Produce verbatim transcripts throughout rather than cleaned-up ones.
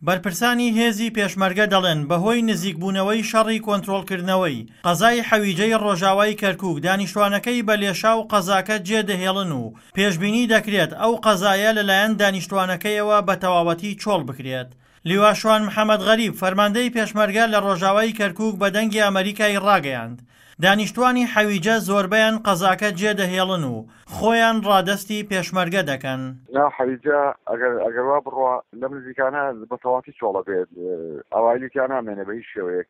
بەرپرسانی هێزی پێشمەرگە دەڵێن بەهۆی نزیکبوونەوەی شەڕی کۆنتڕۆڵکردنەوەی قەزای حەویجەی ڕۆژاوای کەرکووک دانیشتوانەکەی بە لێشا و قەزاکە جێدەهێڵن و پێشبینی دەکرێت ئەو قەزایە لەلایەن دانیشتوانەکەیەوە بە تەواوەتی چۆڵ بکرێت. لیواشوان محەممەد غەریب فەرماندەی پێشمەرگە لە ڕۆژاوای کەرکووک بە دەنگی ئەمریکای ڕاگەیاند دانیشتوانی حەویجە زۆربەیان قەزاکە جێدەهێڵن و خۆیان ڕادەستی پێشمەرگە دەکەن. نا حەویجە ئەگەر وا بڕوا لەم نزیکانە بە تەواوەتی چۆڵە بێت ئەوایلیان نامێنێ بە هیچ شێوەیەک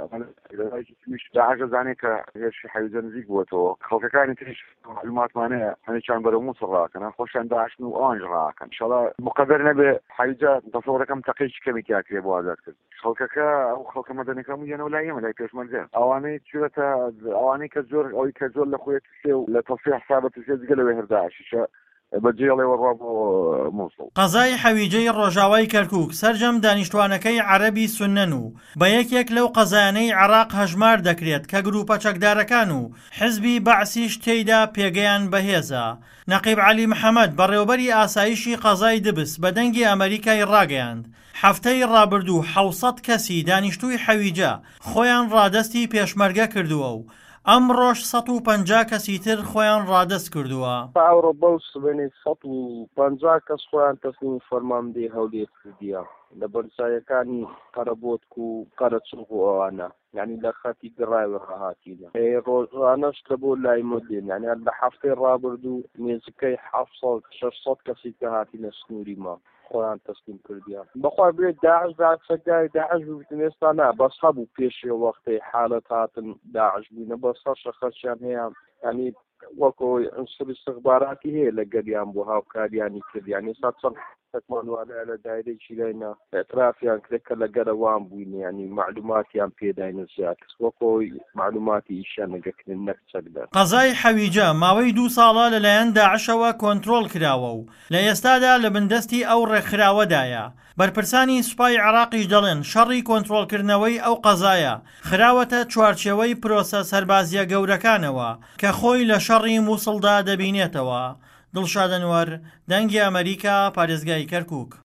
داعش دەزانێت کە هێرشی حەویجە نزیک بووەتەوە خەڵکەکانی تریش معلوماتمانەیە هەنێکیان بەرەو مووسڵ ڕاکەن خۆشیان داعشن و ئەوانش ڕاکەن ئینشەڵا مقەدەر نەبێ حەویجە دەسەڵاتەکەم تەقەیەکی کەمێکی یاکرێ بۆ ئازاد کرد خەڵکەکە ئەو خەڵکە مەدەنیەکە هەموویانەوە لای ئێمە لای پێشمەرگە ئەوانەی چێتە ئەوانەی کە زۆر ئەوەی کە زۆر لە خۆیەت سێ و لە تەفسیح حسابەت سێ جگە لەوێ هەر داعشیشە بەجێڵێەوە ڕوا بۆ مووسڵ. قەزای حەویجەی ڕۆژاوای کەرکووک سەرجەم دانیشتوانەکەی عەرەبی سوننەن و بە یەکێک لەو قەزایانەی عێراق هەژمار دەکرێت کە گروپە چەکدارەکان و حزبی بەعسیش تێیدا پێگەیان بەهێزە. نەقیب عەلی محەممەد بەڕێوەبەری ئاسایشی قەزای دبس بە دەنگی ئەمریکای ڕاگەیاند هەفتەی ڕابردوو حەوسەد کەسی دانیشتووی حەویجە خۆیان ڕادەستی پێشمەرگە کردووە و ئەمڕۆژ سەد و پەنجا کەسی تر خۆیان ڕادەست کردووە. ئەوڕۆ بەو سبەنێ سەد و پەنجا کەس خۆیان تەسلیمی فەرماندەی هەولێر کردیە لە بەرزایەکانی قەرەبۆتک و قەرەچوو بۆ ئەوانە یعنی لە خەتی گڕایوە ڕاهاتینە ڕۆژانەش لە بۆ لای مدێن یعنی لە هەفتەی ڕابردوو نێزەکەی حەفت شەش سەد کەسی کە هاتینە سنووری ما خۆیان تەسلیم کردیان بەخوا بێت داعش داچەکدای داعش بوویتن ئێستا نا بەس هەبوو پێشێ وەختەی حالەت هاتن داعش بووینە بەس هەر شەخەرشیان هەیە ینی وەکەوەی ئەنسوری استخباراتی هەیە لە گەریان بۆ هاوکاریانی کرد یعنی ئێستا چەند تەکمانوانە لە دایرەیەکی لاینا ئێترافیان کرد کە لە گەرەوان بووین ینی معلوماتیان پێداینە زیاد وەکەوەی معلوماتی ئیشیان نەگەکردن نەک چەکدار. قەزای حەویجە ماوەی دوو ساڵە لەلایەن داعشەوە کۆنتڕۆڵ کراوە و لە ئێستادا لە بندەستی ئەو ڕێکخراوەدایە. بەرپرسانی سوپای عێراقیش دەڵێن شەڕی کۆنتڕۆڵکردنەوەی ئەو قەزایە خراوەتە چوارچێوەی پرۆسە سەربازیە گەورەکانەوە کە خۆی لە شەڕی مووسڵدا دەبینێتەوە. دڵشاد ئەنوەر، دەنگی ئەمریکا، پارێزگای کەرکووک.